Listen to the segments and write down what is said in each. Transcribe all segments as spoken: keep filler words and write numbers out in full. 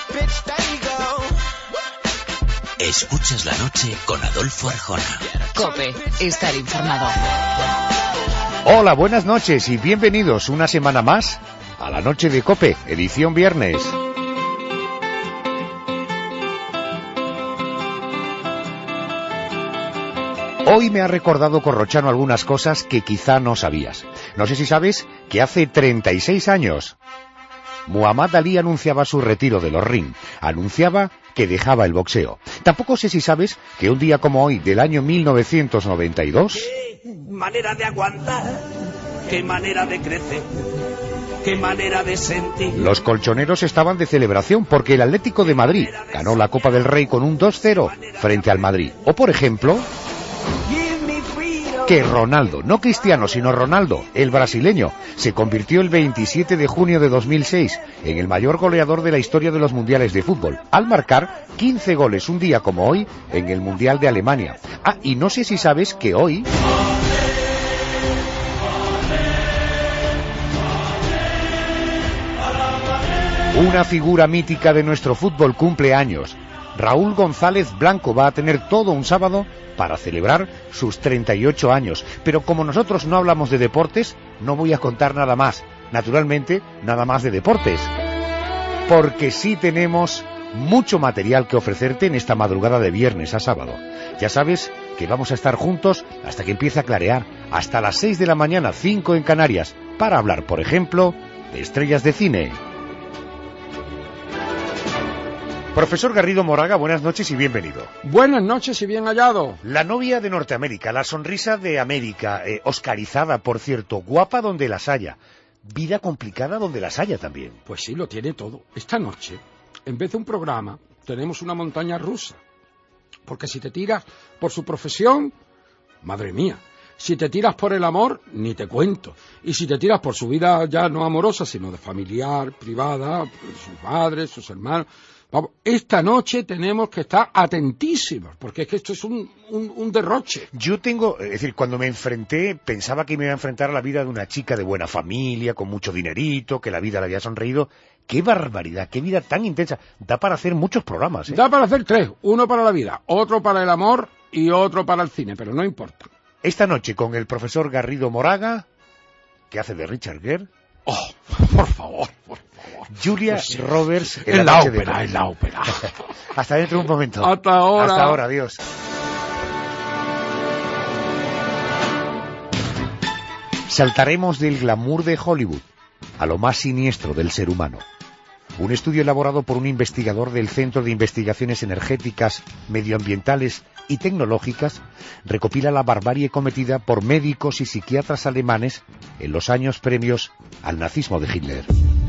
Escuchas la noche con Adolfo Arjona. COPE, estar informado. Hola, buenas noches y bienvenidos una semana más a la noche de COPE, edición viernes. Hoy me ha recordado Corrochano algunas cosas que quizá no sabías. No sé si sabes que hace treinta y seis años Muhammad Ali anunciaba su retiro de los ring, anunciaba que dejaba el boxeo. Tampoco sé si sabes que un día como hoy, del año mil novecientos noventa y dos... ¡Qué manera de aguantar! ¡Qué manera de crecer! ¡Qué manera de sentir! Los colchoneros estaban de celebración porque el Atlético de Madrid ganó la Copa del Rey con un dos cero frente al Madrid. O por ejemplo, que Ronaldo, no Cristiano, sino Ronaldo, el brasileño, se convirtió el veintisiete de junio de dos mil seis en el mayor goleador de la historia de los mundiales de fútbol, al marcar quince goles un día como hoy en el Mundial de Alemania. Ah, y no sé si sabes que hoy... una figura mítica de nuestro fútbol cumple años. Raúl González Blanco va a tener todo un sábado para celebrar sus treinta y ocho años. Pero como nosotros no hablamos de deportes, no voy a contar nada más. Naturalmente, nada más de deportes. Porque sí tenemos mucho material que ofrecerte en esta madrugada de viernes a sábado. Ya sabes que vamos a estar juntos hasta que empiece a clarear, hasta las seis de la mañana, cinco en Canarias, para hablar, por ejemplo, de estrellas de cine. Profesor Garrido Moraga, buenas noches y bienvenido. Buenas noches y bien hallado. La novia de Norteamérica, la sonrisa de América, eh, oscarizada, por cierto, guapa donde las haya, vida complicada donde las haya también. Pues sí, lo tiene todo. Esta noche, en vez de un programa, tenemos una montaña rusa. Porque si te tiras por su profesión, madre mía. Si te tiras por el amor, ni te cuento. Y si te tiras por su vida ya no amorosa, sino de familiar, privada, sus padres, sus hermanos... Vamos, esta noche tenemos que estar atentísimos, porque es que esto es un, un, un derroche. Yo tengo, es decir, cuando me enfrenté, pensaba que me iba a enfrentar a la vida de una chica de buena familia, con mucho dinerito, que la vida le había sonreído. ¡Qué barbaridad! ¡Qué vida tan intensa! Da para hacer muchos programas, ¿eh? Da para hacer tres, uno para la vida, otro para el amor y otro para el cine, pero no importa. Esta noche con el profesor Garrido Moraga, que hace de Richard Gere. ¡Oh, por favor, por favor! Julia pues sí, Roberts en, en la, la ópera, de... en la ópera. Hasta dentro de un momento. Hasta ahora. Hasta ahora, adiós. Saltaremos del glamour de Hollywood a lo más siniestro del ser humano. Un estudio elaborado por un investigador del Centro de Investigaciones Energéticas, Medioambientales y Tecnológicas recopila la barbarie cometida por médicos y psiquiatras alemanes en los años previos al nazismo de Hitler.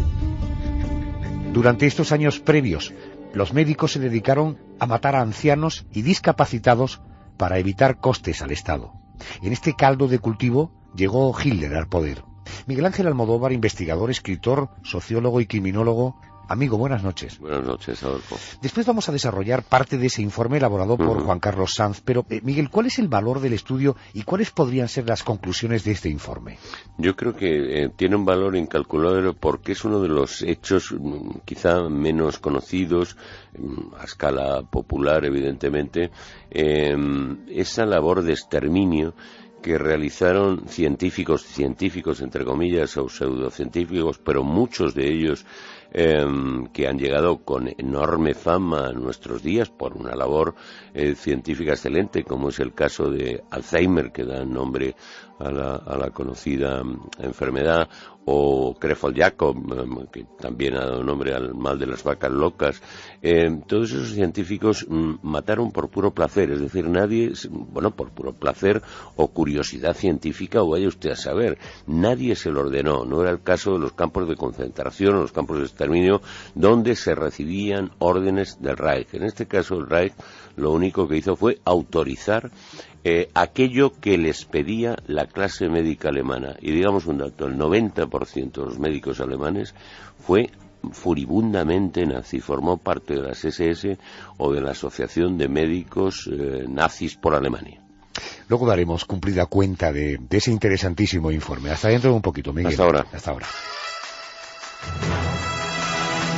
Durante estos años previos, los médicos se dedicaron a matar a ancianos y discapacitados para evitar costes al Estado. En este caldo de cultivo llegó Hitler al poder. Miguel Ángel Almodóvar, investigador, escritor, sociólogo y criminólogo. Amigo, buenas noches. Buenas noches, Adolfo. Después vamos a desarrollar parte de ese informe elaborado por Uh-huh. Juan Carlos Sanz, pero eh, Miguel, ¿cuál es el valor del estudio y cuáles podrían ser las conclusiones de este informe? Yo creo que eh, tiene un valor incalculable porque es uno de los hechos mm, quizá menos conocidos, mm, a escala popular, evidentemente, eh, esa labor de exterminio que realizaron científicos, científicos entre comillas, o pseudocientíficos, pero muchos de ellos eh, que han llegado con enorme fama a nuestros días por una labor eh, científica excelente, como es el caso de Alzheimer, que da nombre a la, a la conocida enfermedad, o Crefeld Jacob, que también ha dado nombre al mal de las vacas locas. Eh, todos esos científicos mm, mataron por puro placer, es decir, nadie, bueno, por puro placer o curiosidad científica, o vaya usted a saber, nadie se lo ordenó. No era el caso de los campos de concentración o los campos de exterminio donde se recibían órdenes del Reich. En este caso, el Reich lo único que hizo fue autorizar Eh, aquello que les pedía la clase médica alemana. Y digamos un dato, el noventa por ciento de los médicos alemanes fue furibundamente nazi, formó parte de las ese ese o de la Asociación de Médicos eh, Nazis por Alemania. Luego daremos cumplida cuenta de, de ese interesantísimo informe. Hasta dentro de un poquito, Miguel. Hasta ahora. Hasta ahora.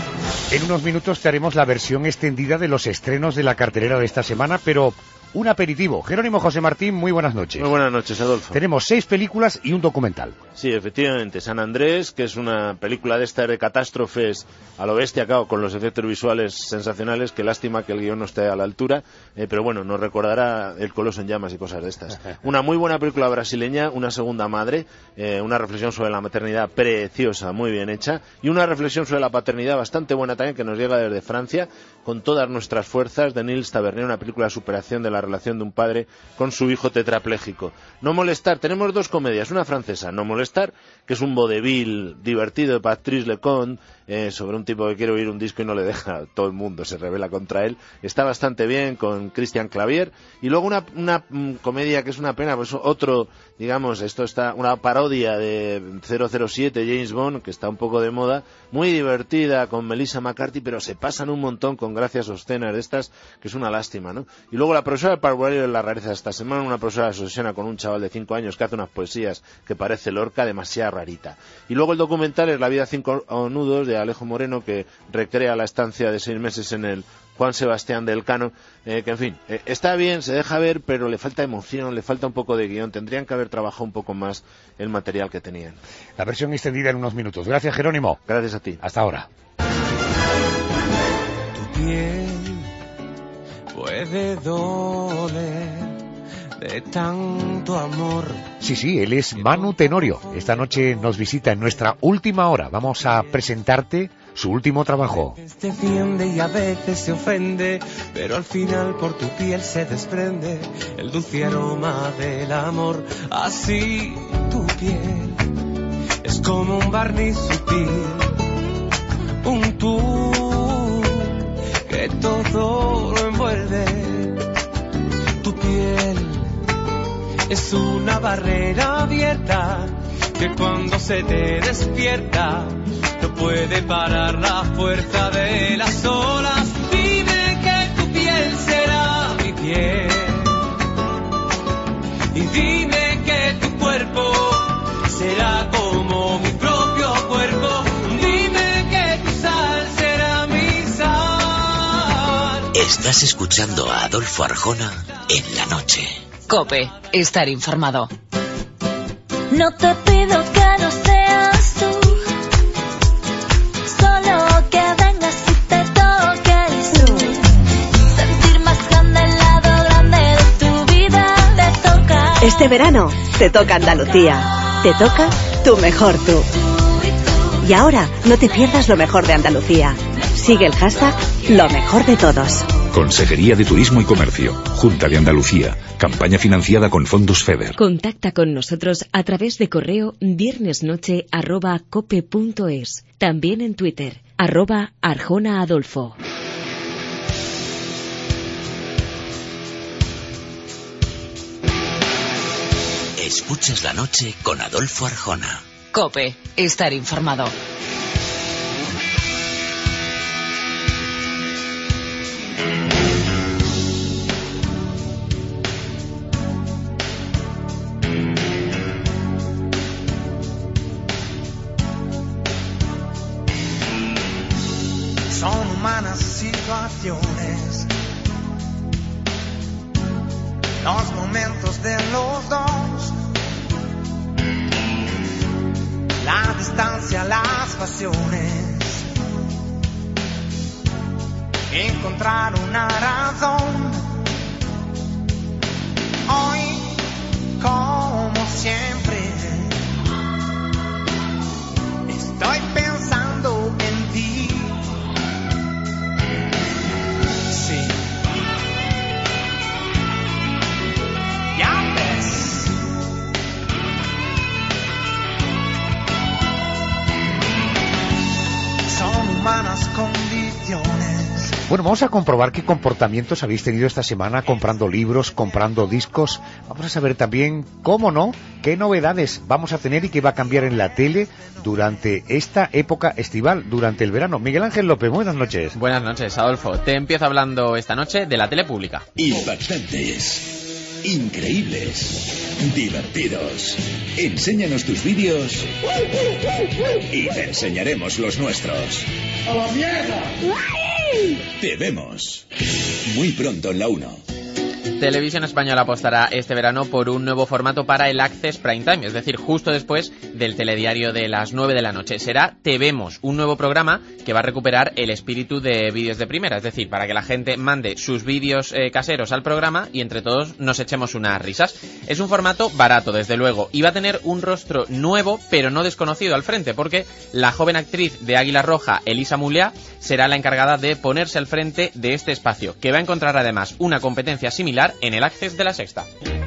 En unos minutos te haremos la versión extendida de los estrenos de la cartelera de esta semana, pero un aperitivo. Jerónimo José Martín, muy buenas noches. Muy buenas noches, Adolfo. Tenemos seis películas y un documental. Sí, efectivamente. San Andrés, que es una película de estas de catástrofes a lo bestia, claro, con los efectos visuales sensacionales. Qué lástima que el guión no esté a la altura, eh, pero bueno, nos recordará El Coloso en llamas y cosas de estas. Una muy buena película brasileña, Una segunda madre, eh, una reflexión sobre la maternidad preciosa, muy bien hecha, y una reflexión sobre la paternidad bastante buena también, que nos llega desde Francia, con todas nuestras fuerzas, de Nils Tavernier, una película de superación de la relación de un padre con su hijo tetrapléjico. No molestar, tenemos dos comedias, una francesa, No molestar, que es un vodevil divertido de Patrice Lecomte, eh, sobre un tipo que quiere oír un disco y no le deja, todo el mundo se rebela contra él. Está bastante bien, con Christian Clavier. Y luego una, una mm, comedia que es una pena, pues otro, digamos, esto está, una parodia de cero cero siete, James Bond, que está un poco de moda, muy divertida, con Melissa McCarthy, pero se pasan un montón con gracias obscenas de estas, que es una lástima, ¿no? Y luego la profesora del parvulario de la rareza de esta semana, una profesora se obsesiona con un chaval de cinco años que hace unas poesías que parece Lorca, demasiado rarita. Y luego el documental es La vida a cinco nudos, de Alejo Moreno, que recrea la estancia de seis meses en el Juan Sebastián del Cano, eh, que en fin, eh, está bien, se deja ver, pero le falta emoción, le falta un poco de guión, tendrían que haber trabajado un poco más el material que tenían. La versión extendida en unos minutos. Gracias, Jerónimo. Gracias a ti. Hasta ahora. Tu piel puede doler de tanto amor. Sí, sí, él es Manu Tenorio. Esta noche nos visita en nuestra última hora. Vamos a presentarte su último trabajo. A veces defiende y a veces se ofende, pero al final por tu piel se desprende el dulce aroma del amor. Así tu piel es como un barniz sutil, un tú que todo lo envuelve. Tu piel es una barrera abierta que cuando se te despierta no puede parar la fuerza de las olas. Dime que tu piel será mi piel y dime que tu cuerpo será como mi propio cuerpo. Dime que tu sal será mi sal. Estás escuchando a Adolfo Arjona en la noche. COPE, estar informado. No te pido que no seas tú, solo que vengas y te toques tú. Sentir más grande el lado grande de tu vida. Te toca. Este verano te toca Andalucía. Te toca tu mejor tú. Y ahora no te pierdas lo mejor de Andalucía. Sigue el hashtag Lo Mejor de Todos. Consejería de Turismo y Comercio, Junta de Andalucía, campaña financiada con fondos FEDER. Contacta con nosotros a través de correo viernesnoche arroba cope punto es. También en Twitter, arroba Arjona Adolfo. Escuchas la noche con Adolfo Arjona. COPE, estar informado. Son humanas situaciones, los momentos de los dos, la distancia, las pasiones, encontrar una razón. Hoy, como siempre, estoy pensando en ti. Sí. Ya ves. Son humanas condiciones. Bueno, vamos a comprobar qué comportamientos habéis tenido esta semana comprando libros, comprando discos. Vamos a saber también, cómo no, qué novedades vamos a tener y qué va a cambiar en la tele durante esta época estival, durante el verano. Miguel Ángel López, buenas noches. Buenas noches, Adolfo. Te empiezo hablando esta noche de la tele pública. Impactantes. increíbles, divertidos. Enséñanos tus vídeos y te enseñaremos los nuestros. ¡A la mierda! Te vemos muy pronto en la uno. Televisión Española apostará este verano por un nuevo formato para el Access Prime Time, es decir, justo después del telediario de las nueve de la noche. Será Te Vemos, un nuevo programa que va a recuperar el espíritu de vídeos de primera, es decir, para que la gente mande sus vídeos eh, caseros al programa y entre todos nos echemos unas risas. Es un formato barato, desde luego, y va a tener un rostro nuevo, pero no desconocido al frente, porque la joven actriz de Águila Roja, Elisa Muliá, será la encargada de ponerse al frente de este espacio, que va a encontrar además una competencia similar en el Access de La Sexta.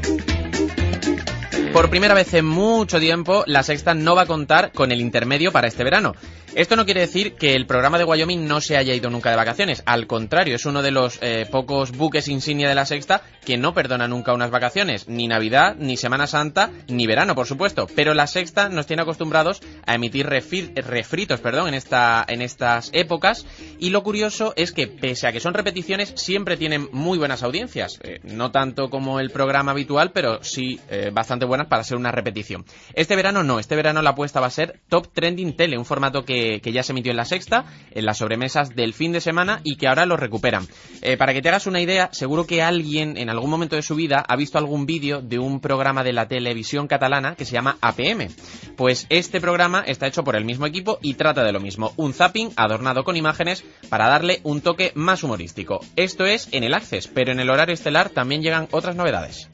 Por primera vez en mucho tiempo, La Sexta no va a contar con el intermedio para este verano. Esto no quiere decir que el programa de Wyoming no se haya ido nunca de vacaciones. Al contrario, es uno de los eh, pocos buques insignia de La Sexta que no perdona nunca unas vacaciones. Ni Navidad, ni Semana Santa, ni verano, por supuesto. Pero La Sexta nos tiene acostumbrados a emitir refri- refritos perdón, en, esta, en estas épocas. Y lo curioso es que, pese a que son repeticiones, siempre tienen muy buenas audiencias. Eh, no tanto como el programa habitual, pero sí eh, bastante buenas para ser una repetición. Este verano no. Este verano la apuesta va a ser Top Trending Tele, un formato que que ya se emitió en La Sexta, en las sobremesas del fin de semana y que ahora lo recuperan. Eh, para que te hagas una idea, seguro que alguien en algún momento de su vida ha visto algún vídeo de un programa de la televisión catalana que se llama A P M. Pues este programa está hecho por el mismo equipo y trata de lo mismo, un zapping adornado con imágenes para darle un toque más humorístico. Esto es en el Access, pero en el horario estelar también llegan otras novedades.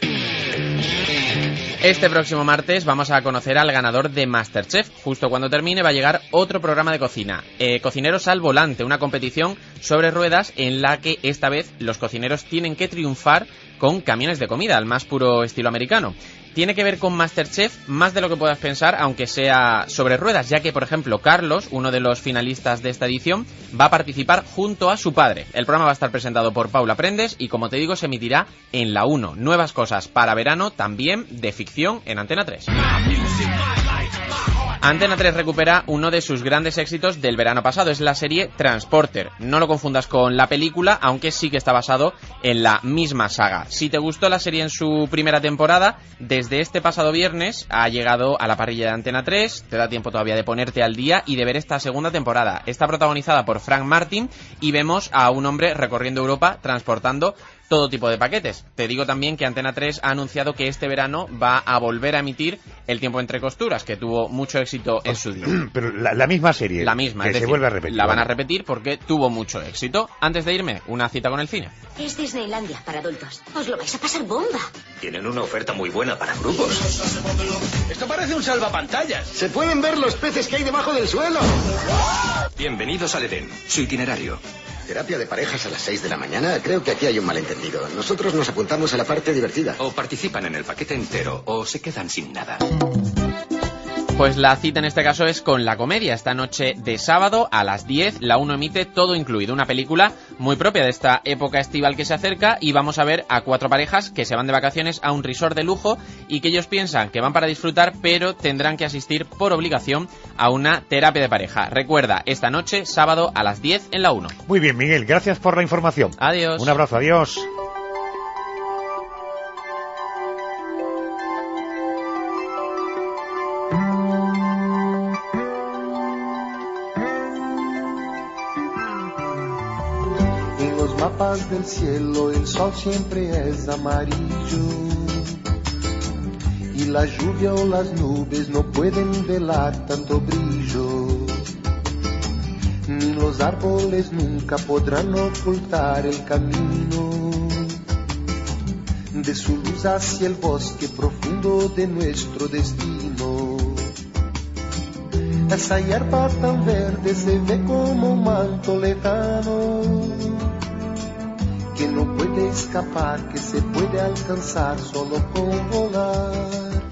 Este próximo martes vamos a conocer al ganador de MasterChef. Justo cuando termine va a llegar otro programa de cocina, eh, Cocineros al Volante, una competición sobre ruedas en la que esta vez los cocineros tienen que triunfar con camiones de comida, al más puro estilo americano. Tiene que ver con MasterChef más de lo que puedas pensar, aunque sea sobre ruedas, ya que, por ejemplo, Carlos, uno de los finalistas de esta edición, va a participar junto a su padre. El programa va a estar presentado por Paula Prendes y, como te digo, se emitirá en la uno. Nuevas cosas para verano, también de ficción en Antena tres. Antena tres recupera uno de sus grandes éxitos del verano pasado, es la serie Transporter. No lo confundas con la película, aunque sí que está basado en la misma saga. Si te gustó la serie en su primera temporada, desde este pasado viernes ha llegado a la parrilla de Antena tres, te da tiempo todavía de ponerte al día y de ver esta segunda temporada. Está protagonizada por Frank Martin y vemos a un hombre recorriendo Europa transportando todo tipo de paquetes. Te digo también que Antena tres ha anunciado que este verano va a volver a emitir El tiempo entre costuras, que tuvo mucho éxito en su día. Pero la, la misma serie. La misma, que es se decir, vuelve a repetir. La van a repetir porque tuvo mucho éxito. Antes de irme, una cita con el cine. Es Disneylandia para adultos. Os lo vais a pasar bomba. Tienen una oferta muy buena para grupos. Esto parece un salvapantallas. Se pueden ver los peces que hay debajo del suelo. Bienvenidos al Edén, su itinerario. Terapia de parejas a las seis de la mañana. Creo que aquí hay un malentendido. Nosotros nos apuntamos a la parte divertida. O participan en el paquete entero o se quedan sin nada. Pues la cita en este caso es con la comedia. Esta noche de sábado a las diez, la uno emite Todo Incluido, una película muy propia de esta época estival que se acerca, y vamos a ver a cuatro parejas que se van de vacaciones a un resort de lujo y que ellos piensan que van para disfrutar, pero tendrán que asistir por obligación a una terapia de pareja. Recuerda, esta noche, sábado a las diez en la uno. Muy bien, Miguel, gracias por la información. Adiós. Un abrazo, adiós. Mapas del cielo, el sol siempre es amarillo y la lluvia o las nubes no pueden velar tanto brillo, ni los árboles nunca podrán ocultar el camino de su luz hacia el bosque profundo de nuestro destino. Esa hierba tan verde se ve como un manto lejano que no puede escapar, que se puede alcanzar solo con volar.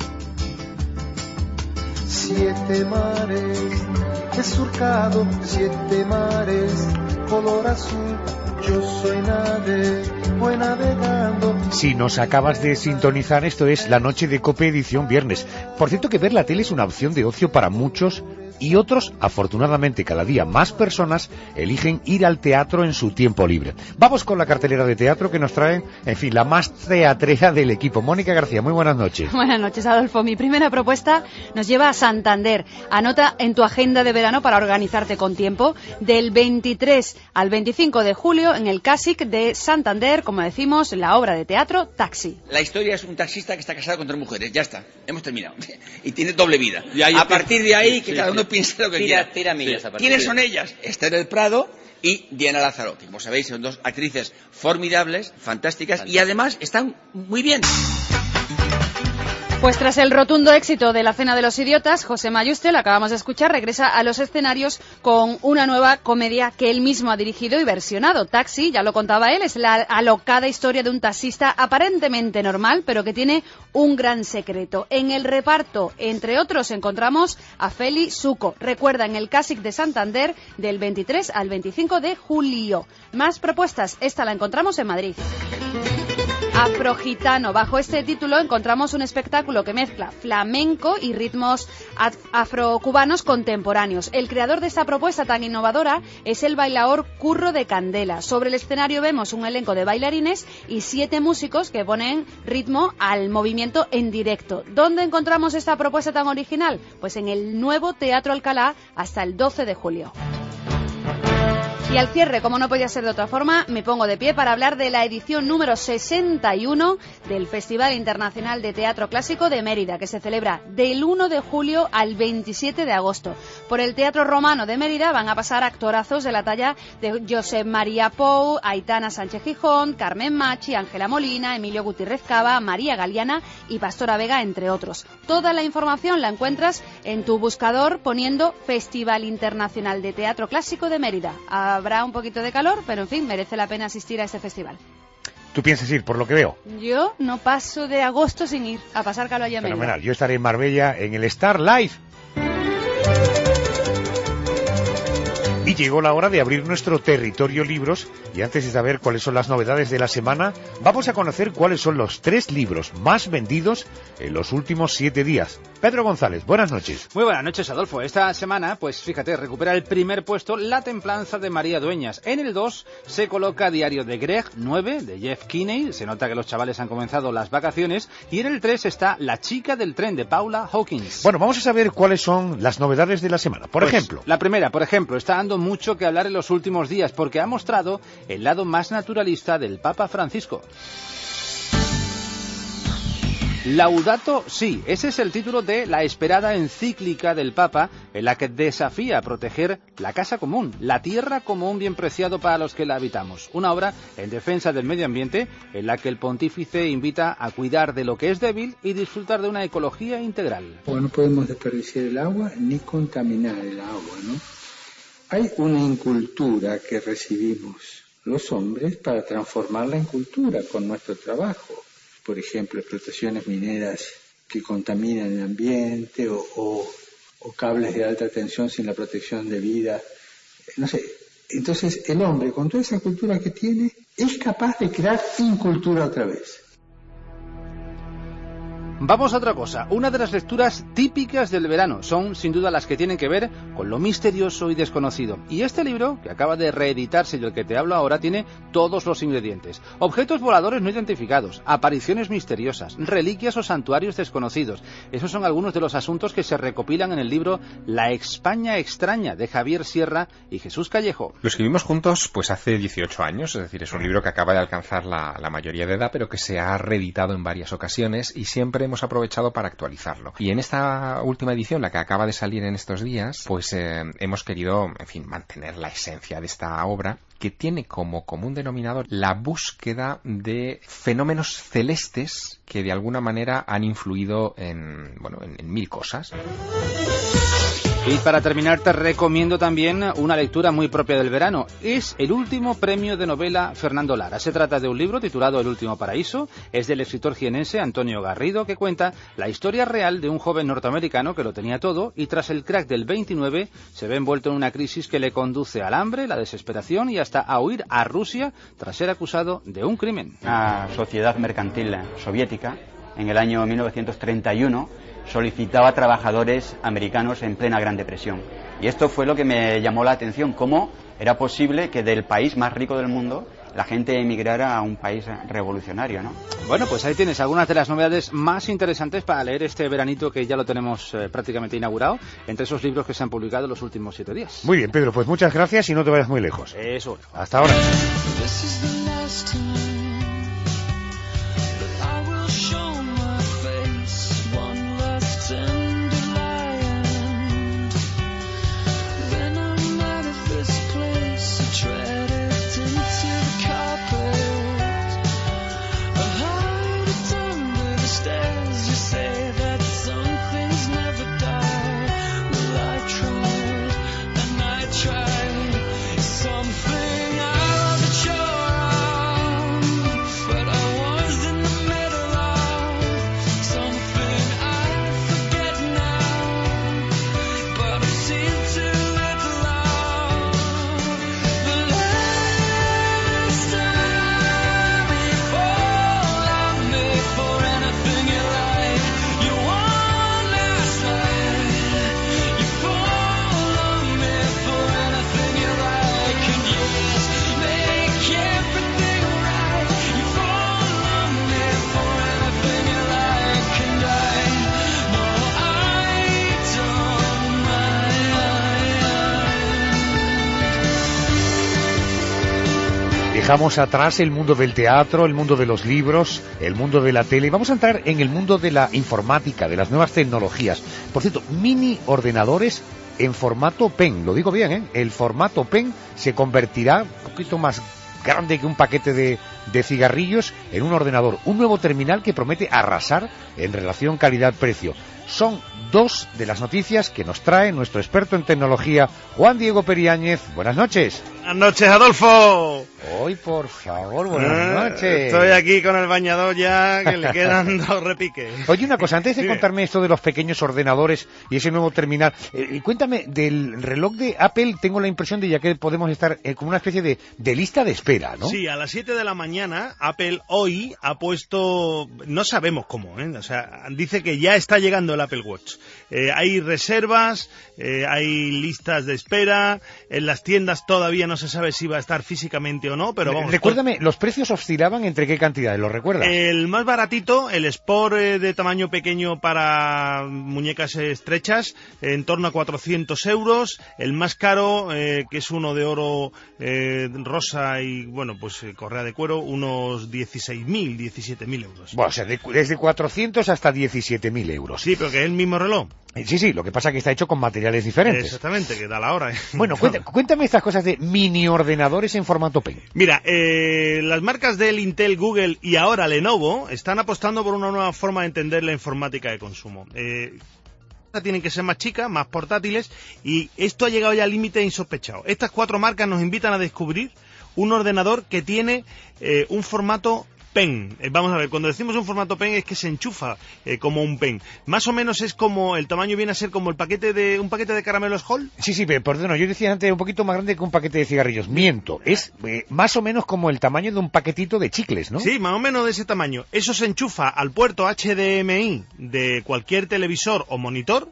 Siete mares he surcado, siete mares, color azul, yo soy nave, voy navegando. Si nos acabas de sintonizar, esto es La Noche de COPE edición viernes. Por cierto que ver la tele es una opción de ocio para muchos y otros, afortunadamente cada día más personas, eligen ir al teatro en su tiempo libre. Vamos con la cartelera de teatro que nos traen, en fin, la más teatrera del equipo. Mónica García, muy buenas noches. Buenas noches, Adolfo. Mi primera propuesta nos lleva a Santander. Anota en tu agenda de verano para organizarte con tiempo. Del veintitrés al veinticinco de julio en el Casic de Santander, como decimos, la obra de teatro Taxi. La historia es un taxista que está casado con tres mujeres. Ya está, hemos terminado. Y tiene doble vida. Ahí a partir de ahí, que sí, cada uno sí. piense lo que Tira, quiera. tira millas sí. a partir ¿Quiénes de... son ellas? Esther del Prado y Diana Lázaro, que como sabéis son dos actrices formidables, fantásticas, Fantástico. Y además están muy bien. Pues tras el rotundo éxito de La Cena de los Idiotas, José Mayuste, lo acabamos de escuchar, regresa a los escenarios con una nueva comedia que él mismo ha dirigido y versionado. Taxi, ya lo contaba él, es la alocada historia de un taxista aparentemente normal, pero que tiene un gran secreto. En el reparto, entre otros, encontramos a Feli Suco. Recuerda, en el Casic de Santander, del veintitrés al veinticinco de julio. Más propuestas, esta la encontramos en Madrid. Afrogitano. Bajo este título encontramos un espectáculo que mezcla flamenco y ritmos afrocubanos contemporáneos. El creador de esta propuesta tan innovadora es el bailador Curro de Candela. Sobre el escenario vemos un elenco de bailarines y siete músicos que ponen ritmo al movimiento en directo. ¿Dónde encontramos esta propuesta tan original? Pues en el nuevo Teatro Alcalá hasta el doce de julio. Y al cierre, como no podía ser de otra forma, me pongo de pie para hablar de la edición número sesenta y uno del Festival Internacional de Teatro Clásico de Mérida, que se celebra del uno de julio al veintisiete de agosto. Por el Teatro Romano de Mérida van a pasar actorazos de la talla de Josep María Pou, Aitana Sánchez Gijón, Carmen Machi, Ángela Molina, Emilio Gutiérrez Cava, María Galeana y Pastora Vega, entre otros. Toda la información la encuentras en tu buscador poniendo Festival Internacional de Teatro Clásico de Mérida. Habrá un poquito de calor, pero en fin, merece la pena asistir a este festival. ¿Tú piensas ir, por lo que veo? Yo no paso de agosto sin ir a pasar calor allá en Mérida. Fenomenal. Yo estaré en Marbella en el Star Live. Y llegó la hora de abrir nuestro territorio libros, y antes de saber cuáles son las novedades de la semana, vamos a conocer cuáles son los tres libros más vendidos en los últimos siete días. Pedro González, buenas noches. Muy buenas noches, Adolfo. Esta semana, pues fíjate, recupera el primer puesto La Templanza de María Dueñas. En el dos se coloca Diario de Greg, nueve, de Jeff Kinney. Se nota que los chavales han comenzado las vacaciones. Y en el tres está La chica del tren, de Paula Hawkins. Bueno, vamos a saber cuáles son las novedades de la semana. Por pues, ejemplo. La primera, por ejemplo, está dando mucho que hablar en los últimos días porque ha mostrado el lado más naturalista del Papa Francisco. Laudato Si, ese es el título de la esperada encíclica del Papa, en la que desafía a proteger la casa común, la tierra como un bien preciado para los que la habitamos. Una obra en defensa del medio ambiente, en la que el pontífice invita a cuidar de lo que es débil y disfrutar de una ecología integral. No podemos desperdiciar el agua ni contaminar el agua, ¿no? Hay una incultura que recibimos los hombres para transformarla en cultura con nuestro trabajo. Por ejemplo, explotaciones mineras que contaminan el ambiente o, o, o cables de alta tensión sin la protección debida. No sé. Entonces, el hombre, con toda esa cultura que tiene, es capaz de crear incultura otra vez. Vamos a otra cosa. Una de las lecturas típicas del verano son, sin duda, las que tienen que ver con lo misterioso y desconocido. Y este libro, que acaba de reeditarse y del que te hablo ahora, tiene todos los ingredientes. Objetos voladores no identificados, apariciones misteriosas, reliquias o santuarios desconocidos. Esos son algunos de los asuntos que se recopilan en el libro La España extraña, de Javier Sierra y Jesús Callejo. Lo escribimos juntos pues hace dieciocho años, es decir, es un libro que acaba de alcanzar la, la mayoría de edad, pero que se ha reeditado en varias ocasiones y siempre hemos aprovechado para actualizarlo. Y en esta última edición, la que acaba de salir en estos días, pues eh, hemos querido, en fin, mantener la esencia de esta obra, que tiene como común denominador la búsqueda de fenómenos celestes que de alguna manera han influido en, bueno, en, en mil cosas. Y para terminar te recomiendo también una lectura muy propia del verano. Es el último premio de novela Fernando Lara. Se trata de un libro titulado El último paraíso. Es del escritor jienense Antonio Garrido, que cuenta la historia real de un joven norteamericano que lo tenía todo y tras el crack del veintinueve se ve envuelto en una crisis que le conduce al hambre, la desesperación y hasta a huir a Rusia tras ser acusado de un crimen. Una sociedad mercantil soviética en el año mil novecientos treinta y uno solicitaba trabajadores americanos en plena Gran Depresión. Y esto fue lo que me llamó la atención, cómo era posible que del país más rico del mundo la gente emigrara a un país revolucionario, ¿no? Bueno, pues ahí tienes algunas de las novedades más interesantes para leer este veranito que ya lo tenemos eh, prácticamente inaugurado, entre esos libros que se han publicado en los últimos siete días. Muy bien, Pedro, pues muchas gracias y no te vayas muy lejos. Eso. Hasta ahora. Dejamos atrás el mundo del teatro, el mundo de los libros, el mundo de la tele. Vamos a entrar en el mundo de la informática, de las nuevas tecnologías. Por cierto, mini ordenadores en formato pen. Lo digo bien, ¿eh? El formato pen se convertirá un poquito más grande que un paquete de, de cigarrillos en un ordenador. Un nuevo terminal que promete arrasar en relación calidad-precio. Son dos de las noticias que nos trae nuestro experto en tecnología, Juan Diego Periáñez. Buenas noches. Buenas noches, Adolfo. Hoy, por favor, buenas eh, noches. Estoy aquí con el bañador ya, que le quedan dos repiques. Oye, una cosa, antes de Dime. contarme esto de los pequeños ordenadores y ese nuevo terminal, eh, cuéntame, del reloj de Apple tengo la impresión de ya que podemos estar eh, como una especie de, de lista de espera, ¿no? Sí, a las siete de la mañana, Apple hoy ha puesto, no sabemos cómo, ¿eh? O sea, dice que ya está llegando el Apple Watch. Eh, hay reservas, eh, hay listas de espera, en las tiendas todavía no se sabe si va a estar físicamente o no, pero vamos. Recuérdame, ¿los precios oscilaban entre qué cantidades? ¿Lo recuerdas? El más baratito, el Sport eh, de tamaño pequeño para muñecas estrechas, eh, en torno a cuatrocientos euros. El más caro, eh, que es uno de oro eh, rosa y, bueno, pues eh, correa de cuero, unos dieciséis mil, diecisiete mil euros. Bueno, o sea, de, desde cuatrocientos hasta diecisiete mil euros. Sí, pero que es el mismo reloj. Sí, sí, lo que pasa es que está hecho con materiales diferentes. Exactamente, que da la hora. ¿eh? Bueno, cuéntame, cuéntame estas cosas de mini ordenadores en formato pen. Mira, eh, las marcas Dell, Intel, Google y ahora Lenovo están apostando por una nueva forma de entender la informática de consumo. Eh, tienen que ser más chicas, más portátiles, y esto ha llegado ya al límite insospechado. Estas cuatro marcas nos invitan a descubrir un ordenador que tiene eh, un formato pen. Eh, vamos a ver, cuando decimos un formato pen es que se enchufa eh, como un pen. Más o menos es como, el tamaño viene a ser como el paquete de un paquete de caramelos Hall. Sí, sí, pero perdón, yo decía antes un poquito más grande que un paquete de cigarrillos. Miento, es eh, más o menos como el tamaño de un paquetito de chicles, ¿no? Sí, más o menos de ese tamaño. Eso se enchufa al puerto H D M I de cualquier televisor o monitor.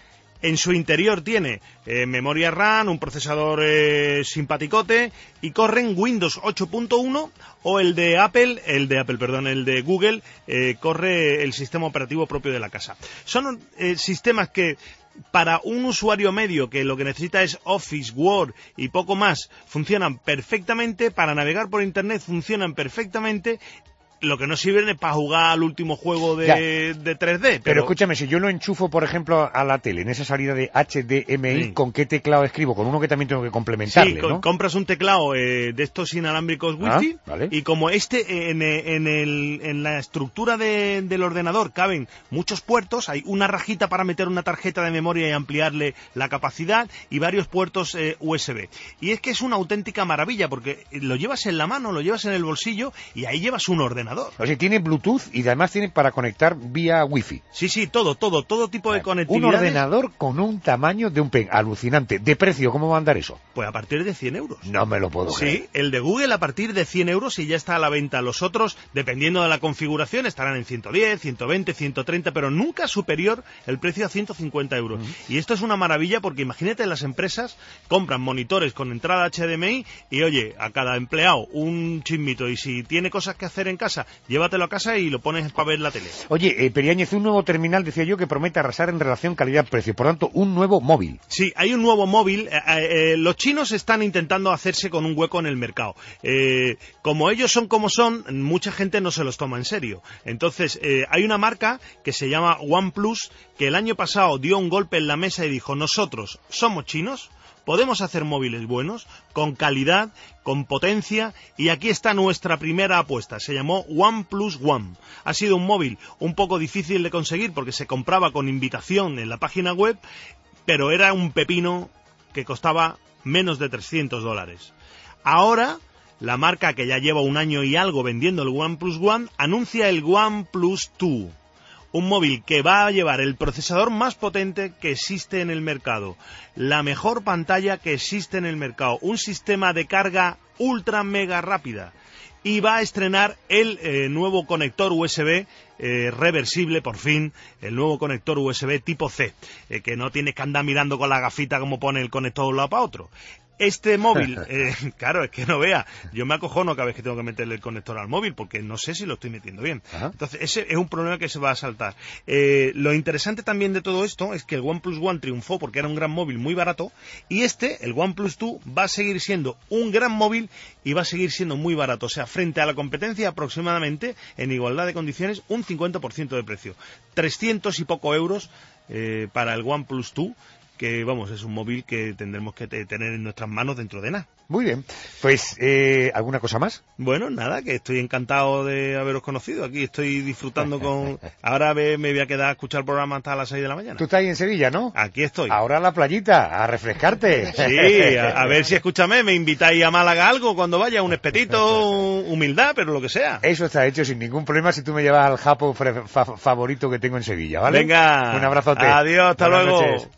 En su interior tiene eh, memoria RAM, un procesador eh, simpaticote, y corren Windows ocho punto uno, o el de Apple, el de Apple, perdón, el de Google, eh, corre el sistema operativo propio de la casa. Son eh, sistemas que para un usuario medio que lo que necesita es Office, Word y poco más, funcionan perfectamente. Para navegar por Internet funcionan perfectamente. Lo que no sirve es para jugar al último juego de, de tres D. Pero... pero escúchame, si yo lo enchufo, por ejemplo, a la tele, en esa salida de H D M I, sí. ¿Con qué teclado escribo? Con uno que también tengo que complementarle, sí, con, ¿no? compras un teclado eh, de estos inalámbricos Wi-Fi, ah, vale. Y como este, en, en, el, en la estructura de, del ordenador caben muchos puertos, hay una rajita para meter una tarjeta de memoria y ampliarle la capacidad, y varios puertos eh, U S B. Y es que es una auténtica maravilla, porque lo llevas en la mano, lo llevas en el bolsillo, y ahí llevas un ordenador. ordenador. O sea, tiene Bluetooth y además tiene para conectar vía Wi-Fi. Sí, sí, todo, todo, todo tipo de conectividad. Un ordenador con un tamaño de un pen, alucinante. ¿De precio cómo va a andar eso? Pues a partir de cien euros. No me lo puedo creer. Sí, el de Google a partir de cien euros y ya está a la venta. Los otros, dependiendo de la configuración, estarán en ciento diez, ciento veinte, ciento treinta, pero nunca superior el precio a ciento cincuenta euros. Uh-huh. Y esto es una maravilla porque imagínate, las empresas compran monitores con entrada H D M I y oye, a cada empleado un chismito, y si tiene cosas que hacer en casa, llévatelo a casa y lo pones para ver la tele. Oye, eh, Periáñez, un nuevo terminal, decía yo, que promete arrasar en relación calidad-precio, por tanto, un nuevo móvil. Sí, hay un nuevo móvil. Eh, eh, los chinos están intentando hacerse con un hueco en el mercado. Eh, como ellos son como son, mucha gente no se los toma en serio. Entonces, eh, hay una marca que se llama OnePlus, que el año pasado dio un golpe en la mesa y dijo, nosotros somos chinos, podemos hacer móviles buenos, con calidad, con potencia, y aquí está nuestra primera apuesta. Se llamó OnePlus One. Ha sido un móvil un poco difícil de conseguir porque se compraba con invitación en la página web, pero era un pepino que costaba menos de trescientos dólares. Ahora, la marca, que ya lleva un año y algo vendiendo el OnePlus One, anuncia el OnePlus dos. Un móvil que va a llevar el procesador más potente que existe en el mercado, la mejor pantalla que existe en el mercado, un sistema de carga ultra mega rápida, y va a estrenar el eh, nuevo conector U S B eh, reversible, por fin, el nuevo conector U S B tipo C, eh, que no tienes que andar mirando con la gafita como pone el conector de un lado para otro. Este móvil, eh, claro, es que no vea, yo me acojono cada vez que tengo que meterle el conector al móvil porque no sé si lo estoy metiendo bien. Ajá. Entonces, ese es un problema que se va a saltar. Eh, lo interesante también de todo esto es que el OnePlus One triunfó porque era un gran móvil muy barato, y este, el OnePlus dos, va a seguir siendo un gran móvil y va a seguir siendo muy barato. O sea, frente a la competencia, aproximadamente, en igualdad de condiciones, un cincuenta por ciento de precio. trescientos y poco euros eh, para el OnePlus dos, que vamos, es un móvil que tendremos que tener en nuestras manos dentro de nada. Muy bien, pues eh, ¿alguna cosa más? Bueno, nada, que estoy encantado de haberos conocido, aquí estoy disfrutando con... Ahora me, me voy a quedar a escuchar el programa hasta las seis de la mañana. Tú estás ahí en Sevilla, ¿no? Aquí estoy. Ahora a la playita, a refrescarte. Sí, a, a ver si, escúchame, me invitáis a Málaga algo cuando vaya, un espetito, un, humildad, pero lo que sea. Eso está hecho sin ningún problema si tú me llevas al japo fa favorito que tengo en Sevilla, ¿vale? Venga. Un abrazote. Adiós, hasta Buenas luego. Noches.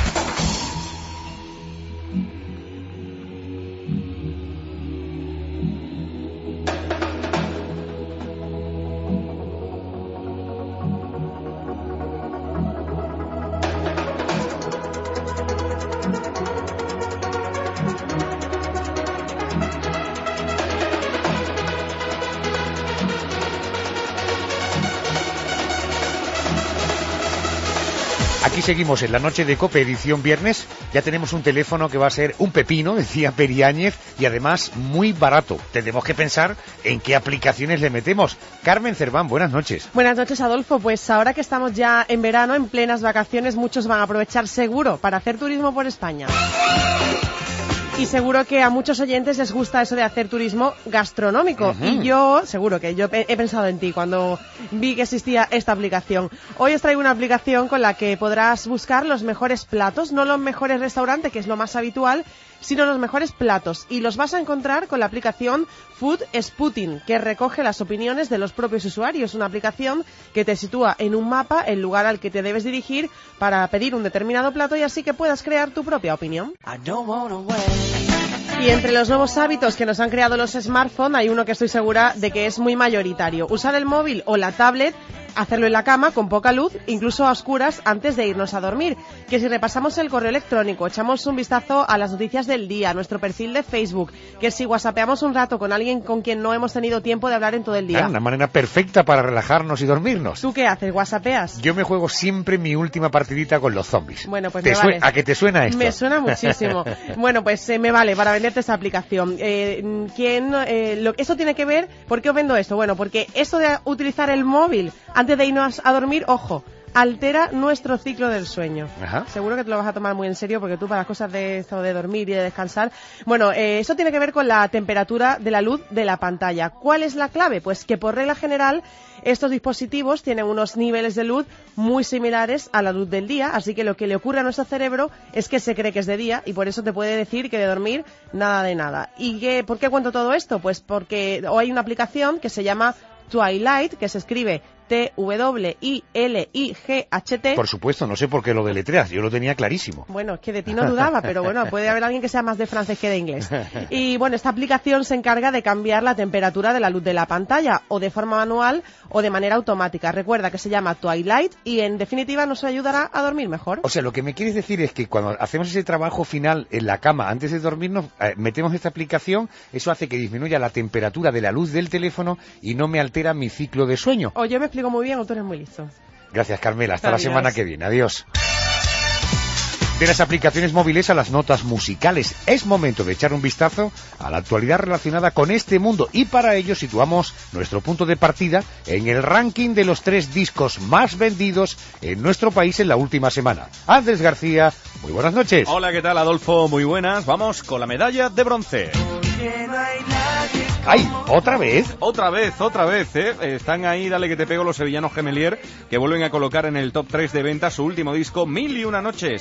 Aquí seguimos en la noche de COPE, edición viernes. Ya tenemos un teléfono que va a ser un pepino, decía Periáñez, y además muy barato. Tenemos que pensar en qué aplicaciones le metemos. Carmen Cerván, buenas noches. Buenas noches, Adolfo. Pues ahora que estamos ya en verano, en plenas vacaciones, muchos van a aprovechar seguro para hacer turismo por España. Y seguro que a muchos oyentes les gusta eso de hacer turismo gastronómico. Uh-huh. Y yo, seguro que yo he pensado en ti cuando vi que existía esta aplicación. Hoy os traigo una aplicación con la que podrás buscar los mejores platos, no los mejores restaurantes, que es lo más habitual, sino los mejores platos. Y los vas a encontrar con la aplicación Food Spotting, que recoge las opiniones de los propios usuarios. Una aplicación que te sitúa en un mapa el lugar al que te debes dirigir para pedir un determinado plato y así que puedas crear tu propia opinión. Y entre los nuevos hábitos que nos han creado los smartphones hay uno que estoy segura de que es muy mayoritario. Usar el móvil o la tablet, hacerlo en la cama con poca luz, incluso a oscuras antes de irnos a dormir. Que si repasamos el correo electrónico, echamos un vistazo a las noticias del día, a nuestro perfil de Facebook, que si whatsappeamos un rato con alguien con quien no hemos tenido tiempo de hablar en todo el día. Ah, una manera perfecta para relajarnos y dormirnos. ¿Tú qué haces? ¿Whatsappeas? Yo me juego siempre mi última partidita con los zombies. Bueno, pues ¿Te me vale. ¿A qué te suena esto? Me suena muchísimo. Bueno, pues eh, me vale para venderte esta aplicación. Eh, ¿quién, eh, lo, esto tiene que ver, ¿por qué os vendo esto? Bueno, porque esto de utilizar el móvil antes de irnos a dormir, ojo, altera nuestro ciclo del sueño. Ajá. Seguro que te lo vas a tomar muy en serio porque tú para las cosas de esto de dormir y de descansar. Bueno, eh, eso tiene que ver con la temperatura de la luz de la pantalla. ¿Cuál es la clave? Pues que por regla general estos dispositivos tienen unos niveles de luz muy similares a la luz del día, así que lo que le ocurre a nuestro cerebro es que se cree que es de día y por eso te puede decir que de dormir nada de nada. ¿Y qué, por qué cuento todo esto? Pues porque hoy hay una aplicación que se llama Twilight, que se escribe T W I L I G H T. Por supuesto, no sé por qué lo deletreas, yo lo tenía clarísimo. Bueno, es que de ti no dudaba, pero bueno, puede haber alguien que sea más de francés que de inglés. Y bueno, esta aplicación se encarga de cambiar la temperatura de la luz de la pantalla, o de forma manual o de manera automática. Recuerda que se llama Twilight y en definitiva nos ayudará a dormir mejor. O sea, lo que me quieres decir es que cuando hacemos ese trabajo final en la cama antes de dormirnos, eh, metemos esta aplicación, eso hace que disminuya la temperatura de la luz del teléfono y no me altera mi ciclo de sueño. O yo me explico muy bien, o tú eres muy listo. Gracias, Carmela. Hasta Adiós. la semana que viene. Adiós. De las aplicaciones móviles a las notas musicales, es momento de echar un vistazo a la actualidad relacionada con este mundo y para ello situamos nuestro punto de partida en el ranking de los tres discos más vendidos en nuestro país en la última semana. Andrés García, muy buenas noches. Hola, ¿qué tal, Adolfo? Muy buenas. Vamos con la medalla de bronce. ¡Ay! ¿Otra vez? Otra vez, otra vez, ¿eh? Están ahí, dale que te pego, los sevillanos Gemelier, que vuelven a colocar en el top tres de ventas su último disco, Mil y una noches.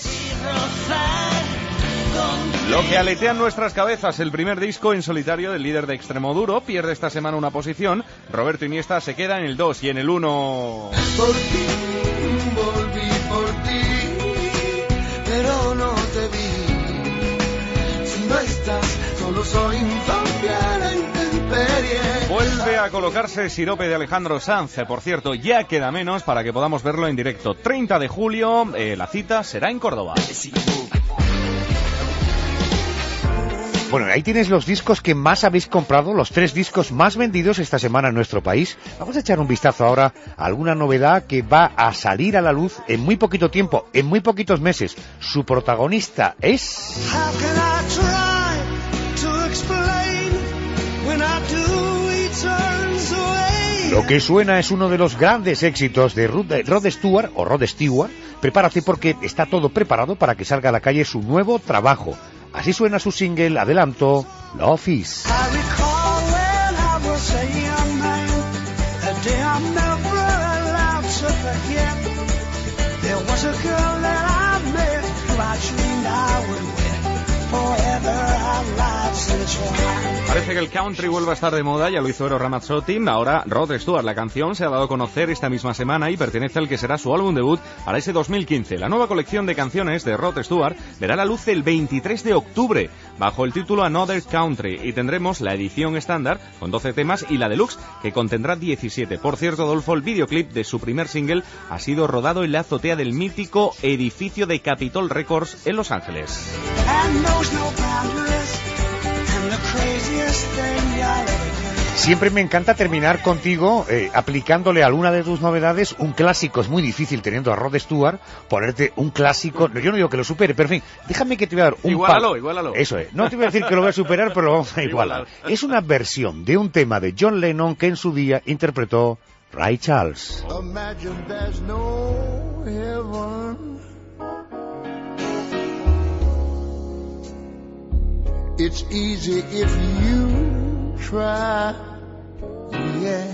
Lo que aletean nuestras cabezas, el primer disco en solitario del líder de Extremoduro, pierde esta semana una posición. Roberto Iniesta se queda en el dos y en el uno. Por ti, volví por ti, pero no te vi. Si no estás, solo soy insomnia a la intemperie. Vuelve a colocarse Sirope de Alejandro Sanz, por cierto, ya queda menos para que podamos verlo en directo. treinta de julio, eh, la cita será en Córdoba. Bueno, ahí tienes los discos que más habéis comprado, los tres discos más vendidos esta semana en nuestro país. Vamos a echar un vistazo ahora a alguna novedad que va a salir a la luz en muy poquito tiempo, en muy poquitos meses. Su protagonista es... Lo que suena es uno de los grandes éxitos de Rod Stewart, o Rod Stewart. Prepárate porque está todo preparado para que salga a la calle su nuevo trabajo. Así suena su single, adelanto, Love Is. Parece que el country vuelve a estar de moda, ya lo hizo Eros Ramazzotti. Ahora Rod Stewart, la canción se ha dado a conocer esta misma semana y pertenece al que será su álbum debut para ese dos mil quince. La nueva colección de canciones de Rod Stewart verá la luz el veintitrés de octubre bajo el título Another Country y tendremos la edición estándar con doce temas y la deluxe que contendrá diecisiete. Por cierto, Adolfo, el videoclip de su primer single ha sido rodado en la azotea del mítico edificio de Capitol Records en Los Ángeles. Siempre me encanta terminar contigo eh, aplicándole a alguna de tus novedades un clásico. Es muy difícil teniendo a Rod Stewart ponerte un clásico. Yo no digo que lo supere, pero en fin, déjame que te voy a dar un Igualalo, palo. igualalo. Eso es. No te voy a decir que lo voy a superar, pero lo vamos a igualar. Igualar. Es una versión de un tema de John Lennon que en su día interpretó Ray Charles. Imagine there's no heaven. It's easy if you try, yeah.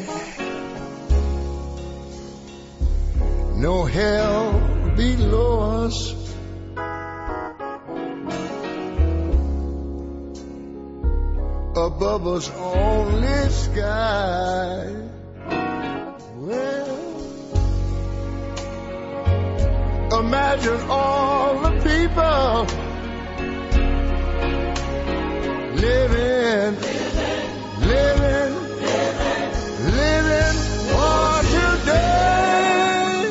No hell below us. Above us only sky. Well, imagine all the people living, living, living for today.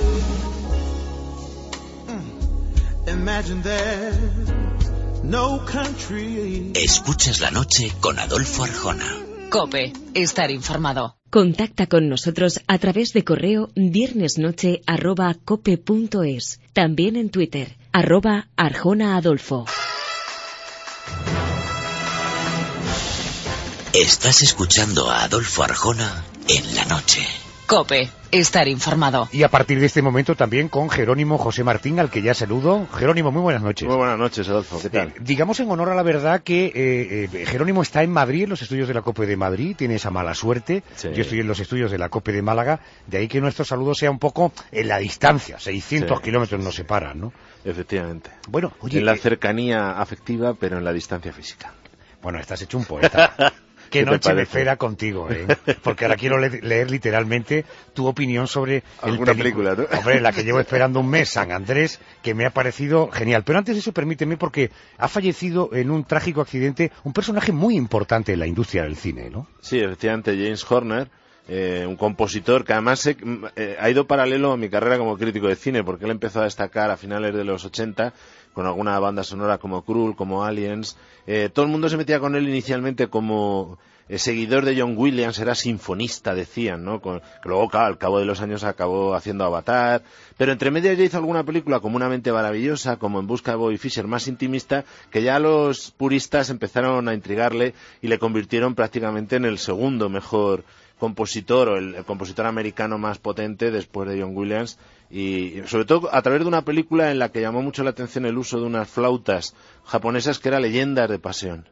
Imagine there's no country. Escuchas la noche con Adolfo Arjona. COPE, estar informado. Contacta con nosotros a través de correo viernesnoche arroba cope punto es. También en Twitter, arroba Arjona Adolfo. Estás escuchando a Adolfo Arjona en la noche. COPE, estar informado. Y a partir de este momento también con Jerónimo José Martín, al que ya saludo. Jerónimo, muy buenas noches. Muy buenas noches, Adolfo. ¿Qué tal? Eh, digamos en honor a la verdad que eh, eh, Jerónimo está en Madrid, en los estudios de la COPE de Madrid, tiene esa mala suerte. Sí. Yo estoy en los estudios de la COPE de Málaga, de ahí que nuestro saludo sea un poco en la distancia, seiscientos Sí. kilómetros nos separan, ¿no? Efectivamente. Bueno, oye... En la eh, cercanía afectiva, pero en la distancia física. Bueno, estás hecho un poeta. Qué noche me espera contigo, ¿eh? Porque ahora quiero le leer literalmente tu opinión sobre alguna el película, ¿no? Hombre, la que llevo esperando un mes, San Andrés, que me ha parecido genial. Pero antes de eso, permíteme, porque ha fallecido en un trágico accidente un personaje muy importante en la industria del cine, ¿no? Sí, efectivamente, James Horner. Eh, un compositor que además se, eh, ha ido paralelo a mi carrera como crítico de cine, porque él empezó a destacar a finales de los ochenta con alguna banda sonora como Krull, como Aliens. Eh, todo el mundo se metía con él inicialmente como eh, seguidor de John Williams, era sinfonista, decían, ¿no? Con, que luego, claro, al cabo de los años acabó haciendo Avatar, pero entre medias ya hizo alguna película como Una mente maravillosa, como En busca de Bobby Fischer, más intimista, que ya los puristas empezaron a intrigarle y le convirtieron prácticamente en el segundo mejor compositor o el, el compositor americano más potente después de John Williams, y sobre todo a través de una película en la que llamó mucho la atención el uso de unas flautas japonesas que era Leyendas de Pasión.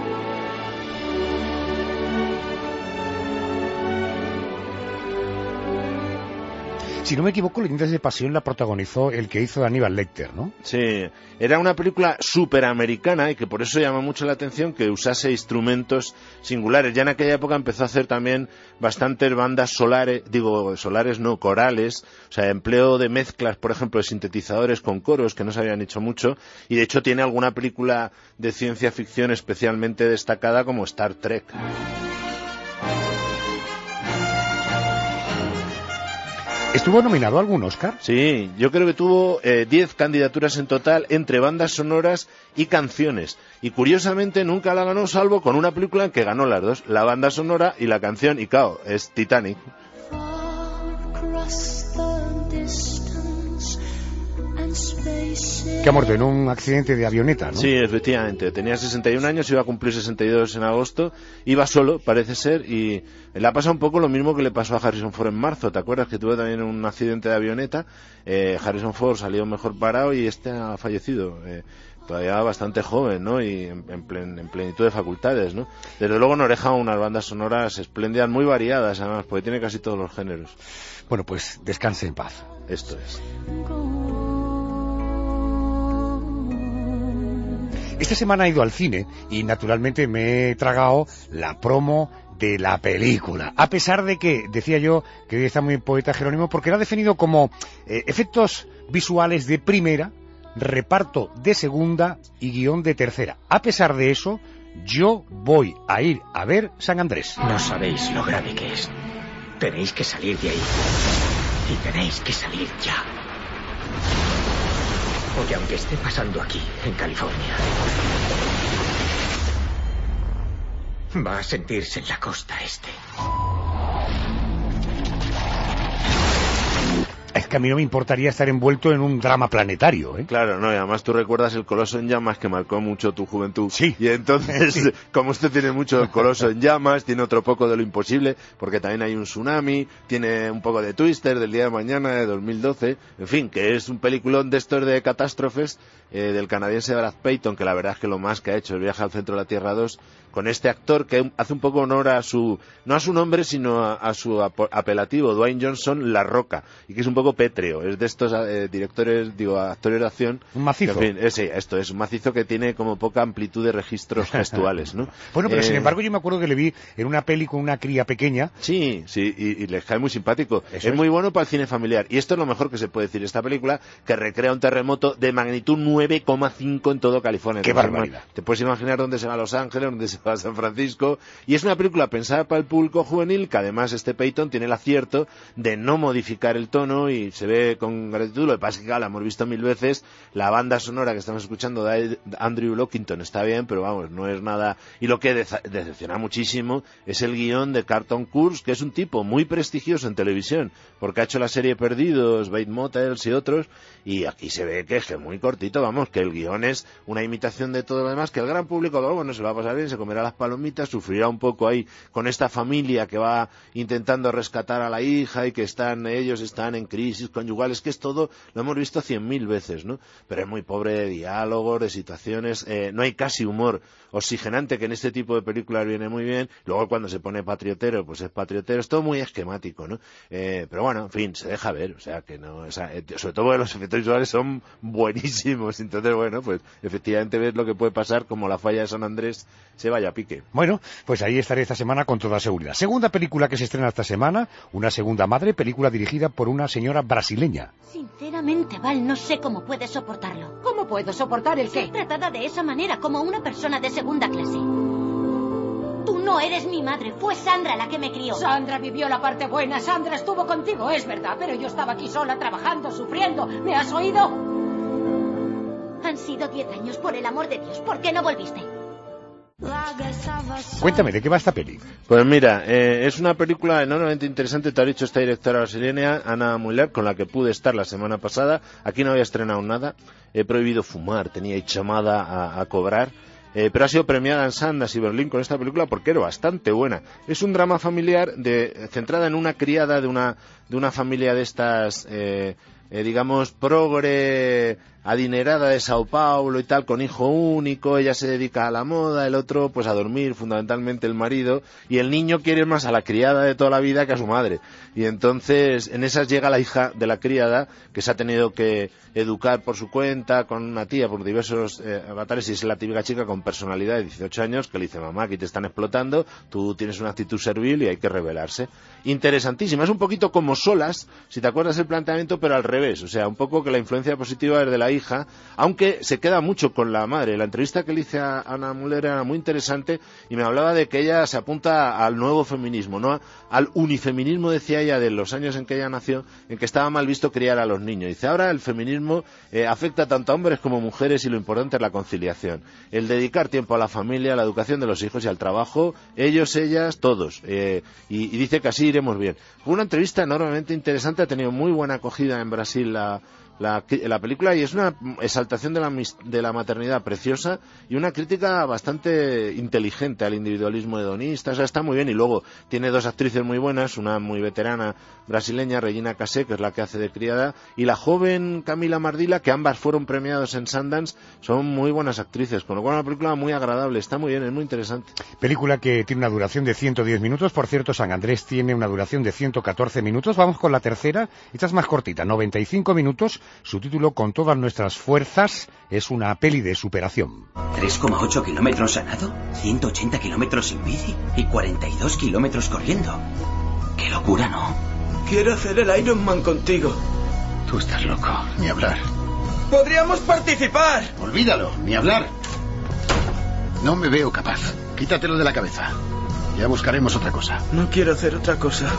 Si no me equivoco, Leyendas de Pasión la protagonizó el que hizo Aníbal Lecter, ¿no? Sí, era una película superamericana y que por eso llama mucho la atención que usase instrumentos singulares. Ya en aquella época empezó a hacer también bastantes bandas solares, digo, solares no, corales, o sea, empleo de mezclas, por ejemplo, de sintetizadores con coros, que no se habían hecho mucho, y de hecho tiene alguna película de ciencia ficción especialmente destacada como Star Trek. ¿Estuvo nominado a algún Oscar? Sí, yo creo que tuvo diez eh, candidaturas en total entre bandas sonoras y canciones. Y curiosamente nunca la ganó, salvo con una película en que ganó las dos, la banda sonora y la canción, y claro, es Titanic. Que ha muerto en un accidente de avioneta, ¿no? Sí, efectivamente. Tenía sesenta y un años, iba a cumplir sesenta y dos en agosto. Iba solo, parece ser, y le ha pasado un poco lo mismo que le pasó a Harrison Ford en marzo. ¿Te acuerdas que tuvo también un accidente de avioneta? Eh, Harrison Ford salió mejor parado y este ha fallecido. Eh, todavía bastante joven, ¿no? Y en, en, plen, en plenitud de facultades, ¿no? Desde luego nos deja unas bandas sonoras espléndidas, muy variadas, además, porque tiene casi todos los géneros. Bueno, pues descanse en paz. Esto es. Esta semana he ido al cine y naturalmente me he tragado la promo de la película, a pesar de que, decía yo, que hoy está muy poeta Jerónimo, porque era definido como eh, efectos visuales de primera, reparto de segunda y guión de tercera. A pesar de eso, yo voy a ir a ver San Andrés. No sabéis lo grave que es. Tenéis que salir de ahí. Y tenéis que salir ya. Porque aunque esté pasando aquí, en California, va a sentirse en la costa este. Es que a mí no me importaría estar envuelto en un drama planetario, ¿eh? Claro, no, y además tú recuerdas el Coloso en Llamas, que marcó mucho tu juventud. Sí. Y entonces, sí. Como usted tiene mucho el Coloso en Llamas, tiene otro poco de Lo Imposible, porque también hay un tsunami, tiene un poco de Twister del día de mañana de dos mil doce, en fin, que es un peliculón de estos de catástrofes, eh, del canadiense Brad Payton, que la verdad es que lo más que ha hecho es Viaje al Centro de la Tierra dos, con este actor que hace un poco honor a su, no a su nombre, sino a, a su apelativo, Dwayne Johnson, La Roca, y que es un poco pétreo, es de estos eh, directores, digo, actores de acción. Un macizo. Que, en fin, eh, sí, esto es un macizo que tiene como poca amplitud de registros gestuales, ¿no? Bueno, pero eh, sin embargo yo me acuerdo que le vi en una peli con una cría pequeña. Sí, sí, y, y les cae muy simpático. Es, es muy bueno para el cine familiar, y esto es lo mejor que se puede decir. Esta película que recrea un terremoto de magnitud nueve coma cinco en todo California. ¡Qué barbaridad! Te puedes imaginar dónde se va a Los Ángeles, dónde se va a San Francisco. Y es una película pensada para el público juvenil, que además este Peyton tiene el acierto de no modificar el tono y se ve con gratitud. Lo que pasa es que, claro, la hemos visto mil veces. La banda sonora que estamos escuchando de Andrew Lockington está bien, pero vamos, no es nada. Y lo que decepciona muchísimo es el guión de Carlton Cuse, que es un tipo muy prestigioso en televisión, porque ha hecho la serie Perdidos, Bates Motels y otros, y aquí se ve que es muy cortito, vamos, que el guión es una imitación de todo lo demás, que el gran público, bueno, se lo va a pasar bien, se comerá las palomitas, sufrirá un poco ahí con esta familia que va intentando rescatar a la hija y que están, ellos están en crisis conyugales, que es todo, lo hemos visto cien mil veces, ¿no? Pero es muy pobre de diálogos, de situaciones, eh, no hay casi humor oxigenante, que en este tipo de películas viene muy bien. Luego cuando se pone patriotero, pues es patriotero, es todo muy esquemático, ¿no? Eh, pero bueno, en fin, se deja ver, o sea, que no, o sea, sobre todo porque los efectos visuales son buenísimos, entonces bueno, pues efectivamente ves lo que puede pasar, como la falla de San Andrés se va vaya pique. Bueno, pues ahí estaré esta semana con toda seguridad. Segunda película que se estrena esta semana, Una segunda madre, película dirigida por una señora brasileña. Sinceramente, Val, no sé cómo puedes soportarlo. ¿Cómo puedo soportar el qué? Ser tratada de esa manera, como una persona de segunda clase. Tú no eres mi madre, fue Sandra la que me crió. Sandra vivió la parte buena, Sandra estuvo contigo, es verdad, pero yo estaba aquí sola, trabajando, sufriendo. ¿Me has oído? Han sido diez años, por el amor de Dios, ¿por qué no volviste? Cuéntame, ¿de qué va esta peli? Pues mira, eh, es una película enormemente interesante, te ha dicho esta directora brasileña, Ana Muller, con la que pude estar la semana pasada. Aquí no había estrenado nada, he prohibido fumar, tenía ahí chamada a, a cobrar. Eh, pero ha sido premiada en Sundance y Berlín con esta película porque era bastante buena. Es un drama familiar de, centrada en una criada de una, de una familia de estas, eh, eh, digamos, progre, adinerada de Sao Paulo y tal, con hijo único. Ella se dedica a la moda, el otro pues a dormir, fundamentalmente el marido, y el niño quiere más a la criada de toda la vida que a su madre. Y entonces en esas llega la hija de la criada, que se ha tenido que educar por su cuenta, con una tía, por diversos eh, avatares, y es la típica chica con personalidad de dieciocho años que le dice: mamá, aquí te están explotando, tú tienes una actitud servil y hay que rebelarse. Interesantísima, es un poquito como Solas, si te acuerdas el planteamiento, pero al revés, o sea, un poco que la influencia positiva es de la hija, aunque se queda mucho con la madre. La entrevista que le hice a Ana Muller era muy interesante y me hablaba de que ella se apunta al nuevo feminismo, no al unifeminismo, decía ella, de los años en que ella nació, en que estaba mal visto criar a los niños. Dice, ahora el feminismo eh, afecta tanto a hombres como a mujeres y lo importante es la conciliación, el dedicar tiempo a la familia, a la educación de los hijos y al trabajo, ellos, ellas, todos, eh, y, y dice que así iremos bien. Fue una entrevista enormemente interesante, ha tenido muy buena acogida en Brasil la La, la película, y es una exaltación de la, de la maternidad preciosa y una crítica bastante inteligente al individualismo hedonista. O sea, está muy bien. Y luego tiene dos actrices muy buenas, una muy veterana brasileña, Regina Casé, que es la que hace de criada, y la joven Camila Mardila, que ambas fueron premiados en Sundance. Son muy buenas actrices, con lo cual es una película muy agradable, está muy bien, es muy interesante. Película que tiene una duración de ciento diez minutos. Por cierto, San Andrés tiene una duración de ciento catorce minutos. Vamos con la tercera. Esta es más cortita, noventa y cinco minutos. Su título, Con todas nuestras fuerzas, es una peli de superación. tres coma ocho kilómetros a nado, ciento ochenta kilómetros sin bici y cuarenta y dos kilómetros corriendo. ¡Qué locura!, ¿no? Quiero hacer el Ironman contigo. Tú estás loco, ni hablar. ¡Podríamos participar! Olvídalo, ni hablar. No me veo capaz. Quítatelo de la cabeza. Ya buscaremos otra cosa. No quiero hacer otra cosa.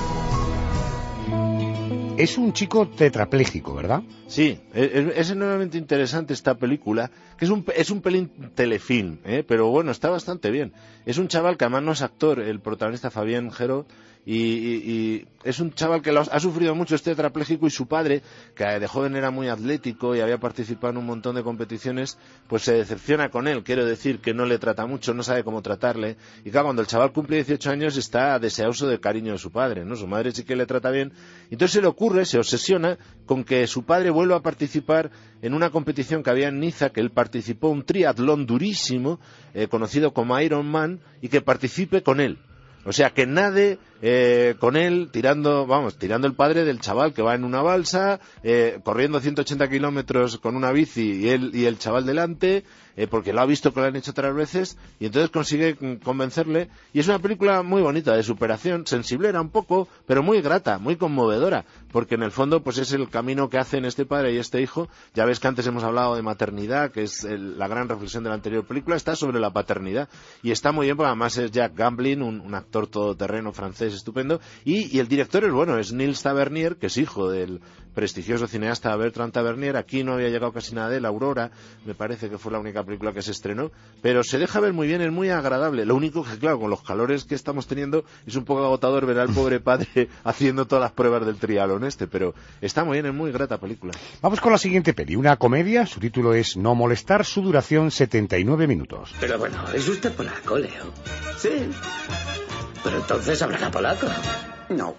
Es un chico tetrapléjico, ¿verdad? Sí, es, es enormemente interesante esta película, que es un, es un pelín telefilm, ¿eh? Pero bueno, está bastante bien. Es un chaval que además no es actor, el protagonista Fabien Gero, y, y, y es un chaval que lo ha, ha sufrido mucho, este tetrapléjico, y su padre, que de joven era muy atlético y había participado en un montón de competiciones, pues se decepciona con él. Quiero decir que no le trata mucho, no sabe cómo tratarle, y claro, cuando el chaval cumple dieciocho años está deseoso del cariño de su padre, ¿no? Su madre sí que le trata bien, entonces se le ocurre, se obsesiona con que su padre vuelva a participar en una competición que había en Niza, que él participó, un triatlón durísimo, eh, conocido como Ironman, y que participe con él. O sea, que nade eh, con él, tirando, vamos, tirando el padre del chaval que va en una balsa, eh, corriendo ciento ochenta kilómetros con una bici y él y el chaval delante, eh, porque lo ha visto que lo han hecho otras veces, y entonces consigue convencerle. Y es una película muy bonita, de superación, sensiblera un poco, pero muy grata, muy conmovedora, porque en el fondo pues es el camino que hacen este padre y este hijo. Ya ves que antes hemos hablado de maternidad, que es el, la gran reflexión de la anterior película, está sobre la paternidad, y está muy bien, porque además es Jack Gamblin, un, un actor todoterreno francés estupendo, y, y el director es bueno, es Nils Tavernier, que es hijo del prestigioso cineasta Bertrand Tavernier. Aquí no había llegado casi nada de él, Aurora, me parece que fue la única película que se estrenó, pero se deja ver muy bien, es muy agradable. Lo único que, claro, con los calores que estamos teniendo, es un poco agotador ver al pobre padre haciendo todas las pruebas del triatlón este, pero está muy bien, es muy grata película. Vamos con la siguiente peli, una comedia, su título es No molestar, su duración setenta y nueve minutos. Pero bueno, ¿es usted polaco, Leo? Sí. Pero entonces hablará polaco. No.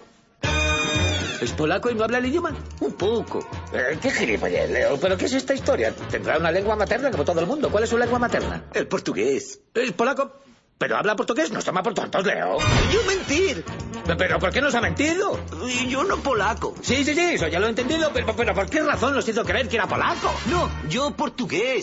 ¿Es polaco y no habla el idioma? Un poco. Eh, ¿Qué gilipollez, Leo? ¿Pero qué es esta historia? Tendrá una lengua materna como todo el mundo. ¿Cuál es su lengua materna? El portugués. ¿Es polaco? ¿Pero habla portugués? No toma por tontos, Leo. ¡Yo mentir! ¿Pero por qué nos ha mentido? Yo no polaco. Sí, sí, sí, eso ya lo he entendido. Pero, pero ¿por qué razón nos hizo creer que era polaco? No, yo portugués.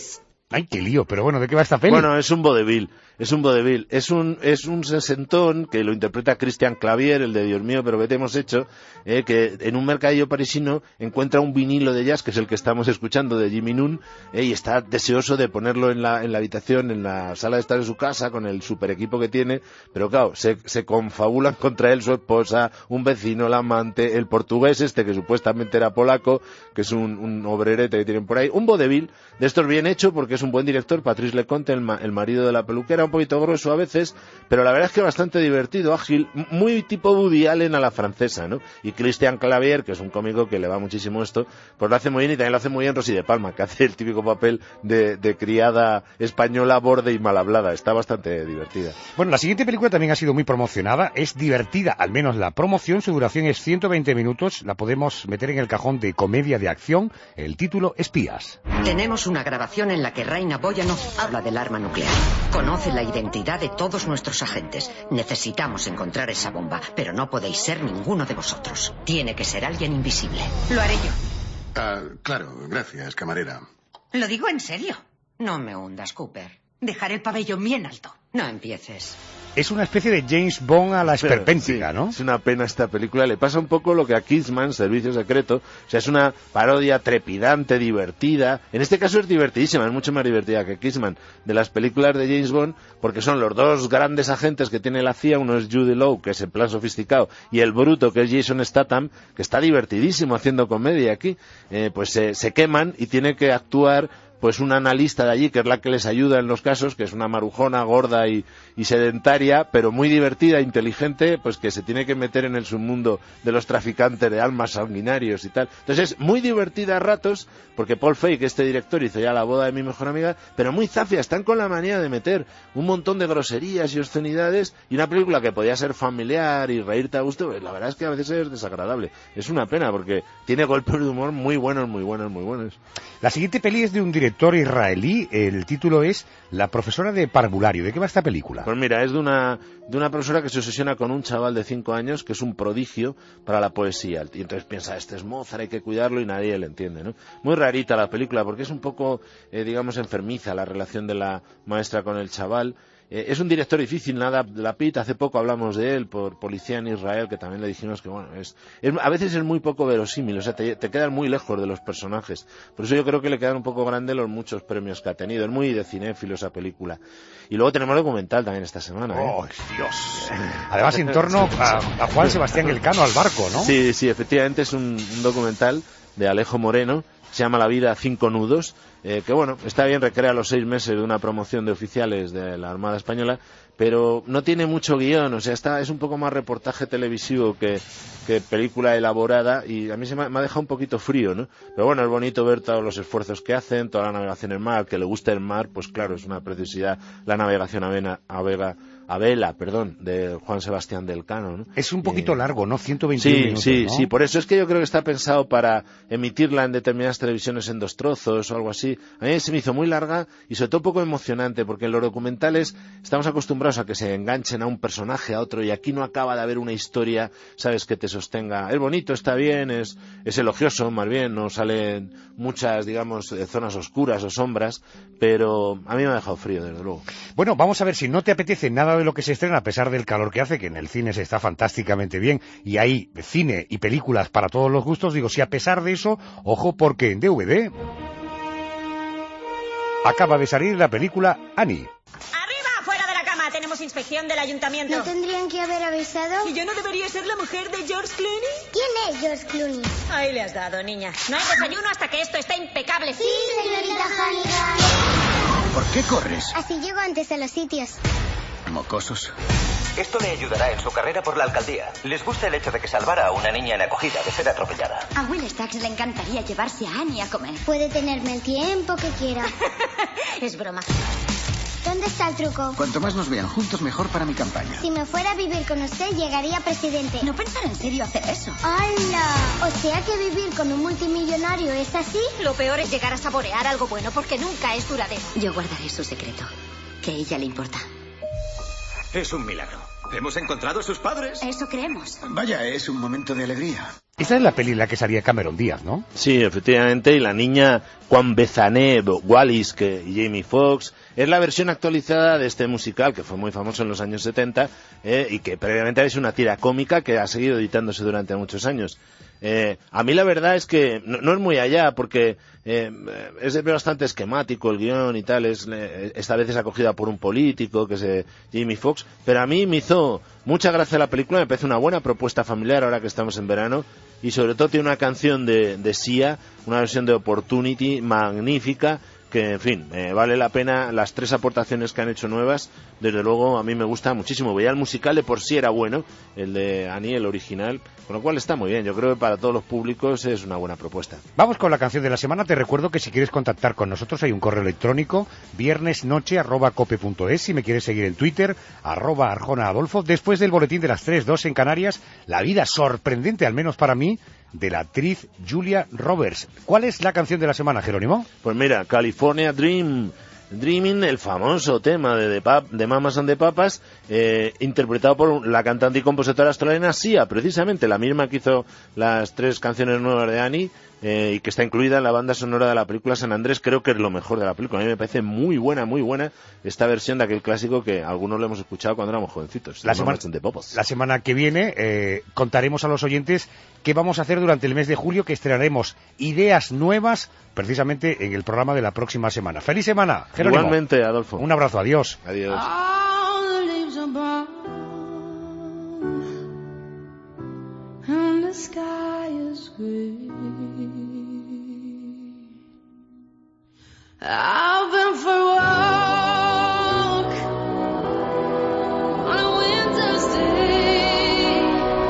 Ay, qué lío, pero bueno, ¿de qué va esta peli? Bueno, es un vodevil, es un vodevil, es un, es un sesentón que lo interpreta Christian Clavier, el de Dios mío, pero ¿qué te hemos hecho? Eh, que en un mercadillo parisino encuentra un vinilo de jazz, que es el que estamos escuchando, de Jimmy Nunn, eh, y está deseoso de ponerlo en la, en la habitación, en la sala de estar de su casa, con el super equipo que tiene, pero claro, se, se confabulan contra él su esposa, un vecino, el amante, el portugués este, que supuestamente era polaco, que es un, un obrerete que tienen por ahí, un vodevil de estos bien hecho, porque es un buen director, Patrice Leconte, el, ma el marido de la peluquera, un poquito grueso a veces, pero la verdad es que bastante divertido, ágil, muy tipo Woody Allen a la francesa, ¿no? Y Christian Clavier, que es un cómico que le va muchísimo esto, pues lo hace muy bien, y también lo hace muy bien Rosy de Palma, que hace el típico papel de, de criada española, borde y mal hablada. Está bastante divertida. Bueno, la siguiente película también ha sido muy promocionada, es divertida, al menos la promoción, su duración es ciento veinte minutos, la podemos meter en el cajón de comedia de acción, el título Espías. Tenemos una grabación en la que Raina Boyanov habla del arma nuclear. Conoce la identidad de todos nuestros agentes. Necesitamos encontrar esa bomba, pero no podéis ser ninguno de vosotros. Tiene que ser alguien invisible. Lo haré yo. Ah, claro, gracias, camarera. Lo digo en serio. No me hundas, Cooper. Dejaré el pabellón bien alto. No empieces. Es una especie de James Bond a la esperpéntica, sí, ¿no? Es una pena esta película. Le pasa un poco lo que a Kingsman, Servicio Secreto. O sea, es una parodia trepidante, divertida. En este caso es divertidísima, es mucho más divertida que Kingsman, de las películas de James Bond, porque son los dos grandes agentes que tiene la C I A. Uno es Jude Law, que es en plan sofisticado, y el bruto, que es Jason Statham, que está divertidísimo haciendo comedia aquí. Eh, pues se, se queman y tiene que actuar pues una analista de allí, que es la que les ayuda en los casos, que es una marujona, gorda y, y sedentaria, pero muy divertida, inteligente, pues que se tiene que meter en el submundo de los traficantes de almas sanguinarios y tal. Entonces es muy divertida a ratos, porque Paul Feig, este director, hizo ya La boda de mi mejor amiga, pero muy zafia, están con la manía de meter un montón de groserías y obscenidades, y una película que podía ser familiar y reírte a gusto, pues la verdad es que a veces es desagradable. Es una pena, porque tiene golpes de humor muy buenos, muy buenos, muy buenos. La siguiente peli es de un director director israelí, el título es La profesora de parvulario. ¿De qué va esta película? Pues mira, es de una, de una profesora que se obsesiona con un chaval de cinco años que es un prodigio para la poesía. Y entonces piensa, este es Mozart, hay que cuidarlo, y nadie le entiende, ¿no? Muy rarita la película, porque es un poco, eh, digamos, enfermiza la relación de la maestra con el chaval. Eh, es un director difícil, nada, Lapid, hace poco hablamos de él por Policía en Israel, que también le dijimos que, bueno, es, es a veces es muy poco verosímil, o sea, te, te quedan muy lejos de los personajes. Por eso yo creo que le quedan un poco grandes los muchos premios que ha tenido. Es muy de cinéfilo esa película. Y luego tenemos documental también esta semana, ¿eh? ¡Oh, Dios! Además, en torno a, a Juan Sebastián Elcano, al barco, ¿no? Sí, sí, efectivamente es un, un documental de Alejo Moreno, se llama La vida a cinco nudos, eh, que bueno, está bien, recrea los seis meses de una promoción de oficiales de la Armada Española, pero no tiene mucho guión, o sea, está, es un poco más reportaje televisivo que, que película elaborada, y a mí se me ha, me ha dejado un poquito frío, ¿no? Pero bueno, es bonito ver todos los esfuerzos que hacen, toda la navegación en mar, que le gusta el mar, pues claro, es una preciosidad la navegación a, vena, a vega, a vela, perdón, de Juan Sebastián del Cano, ¿no? Es un poquito eh, largo, ¿no? ciento veintiún sí, minutos, sí, ¿no? sí, por eso es que yo creo que está pensado para emitirla en determinadas televisiones en dos trozos o algo así. A mí se me hizo muy larga y sobre todo poco emocionante, porque en los documentales estamos acostumbrados a que se enganchen a un personaje, a otro, y aquí no acaba de haber una historia, ¿sabes?, que te sostenga. Es bonito, está bien, es, es elogioso, más bien, no salen muchas, digamos, zonas oscuras o sombras, pero a mí me ha dejado frío, desde luego. Bueno, vamos a ver, si no te apetece nada de lo que se estrena, a pesar del calor que hace, que en el cine se está fantásticamente bien, y hay cine y películas para todos los gustos, digo, si a pesar de eso, ojo, porque en D V D acaba de salir la película Annie. ¡Arriba! ¡Fuera de la cama! Tenemos inspección del ayuntamiento. ¿No tendrían que haber avisado? ¿Y yo no debería ser la mujer de George Clooney? ¿Quién es George Clooney? Ahí le has dado, niña. No hay desayuno hasta que esto esté impecable. Sí, señorita Hannigan. ¿Por qué corres? Así llego antes a los sitios. Mocosos. Esto le ayudará en su carrera por la alcaldía. Les gusta el hecho de que salvara a una niña en acogida de ser atropellada. A Will Stacks le encantaría llevarse a Annie a comer. Puede tenerme el tiempo que quiera. Es broma. ¿Dónde está el truco? Cuanto más nos vean juntos, mejor para mi campaña. Si me fuera a vivir con usted, llegaría presidente. No pensar en serio hacer eso. ¡Hala! O sea que vivir con un multimillonario es así. Lo peor es llegar a saborear algo bueno, porque nunca es duradero. Yo guardaré su secreto. Que a ella le importa. Es un milagro. Hemos encontrado a sus padres. Eso creemos. Vaya, es un momento de alegría. Esa es la peli en la que salía Cameron Díaz, ¿no? Sí, efectivamente, y la niña Juan Bezané Wallis que y Jamie Foxx es la versión actualizada de este musical que fue muy famoso en los años setenta eh, y que previamente es una tira cómica que ha seguido editándose durante muchos años. Eh, a mí la verdad es que no, no es muy allá porque eh, es bastante esquemático el guión y tal, es, eh, esta vez es acogida por un político que es eh, Jamie Foxx, pero a mí me hizo mucha gracia la película, me parece una buena propuesta familiar ahora que estamos en verano y sobre todo tiene una canción de, de Sia, una versión de Opportunity magnífica que, en fin, eh, vale la pena las tres aportaciones que han hecho nuevas. Desde luego, a mí me gusta muchísimo. Ya el musical de por sí era bueno, el de Annie, el original, con lo cual está muy bien. Yo creo que para todos los públicos es una buena propuesta. Vamos con la canción de la semana. Te recuerdo que si quieres contactar con nosotros hay un correo electrónico, viernesnoche arroba cope punto es. Si me quieres seguir en Twitter, arroba Arjona Adolfo. Después del boletín de las tres, dos en Canarias, la vida sorprendente, al menos para mí, de la actriz Julia Roberts. ¿Cuál es la canción de la semana, Jerónimo? Pues mira, California Dream, Dreaming, el famoso tema de, de, Pap, de Mamas and the Papas, eh, interpretado por la cantante y compositora australiana Sia, precisamente la misma que hizo las tres canciones nuevas de Annie, eh, y que está incluida en la banda sonora de la película San Andrés. Creo que es lo mejor de la película. A mí me parece muy buena, muy buena esta versión de aquel clásico que algunos lo hemos escuchado cuando éramos jovencitos. La, semana, la semana que viene eh, contaremos a los oyentes qué vamos a hacer durante el mes de julio, que estrenaremos ideas nuevas precisamente en el programa de la próxima semana. ¡Feliz semana, Jerónimo! Igualmente, Adolfo. Un abrazo, adiós. Adiós. And the sky is grey. I've been for a walk on a winter's day.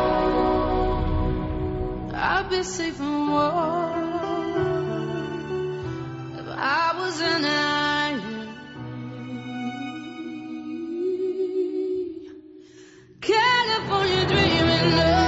I'd be safe and warm if I was an island. California dreaming love.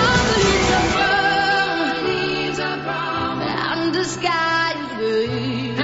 The sky is blue.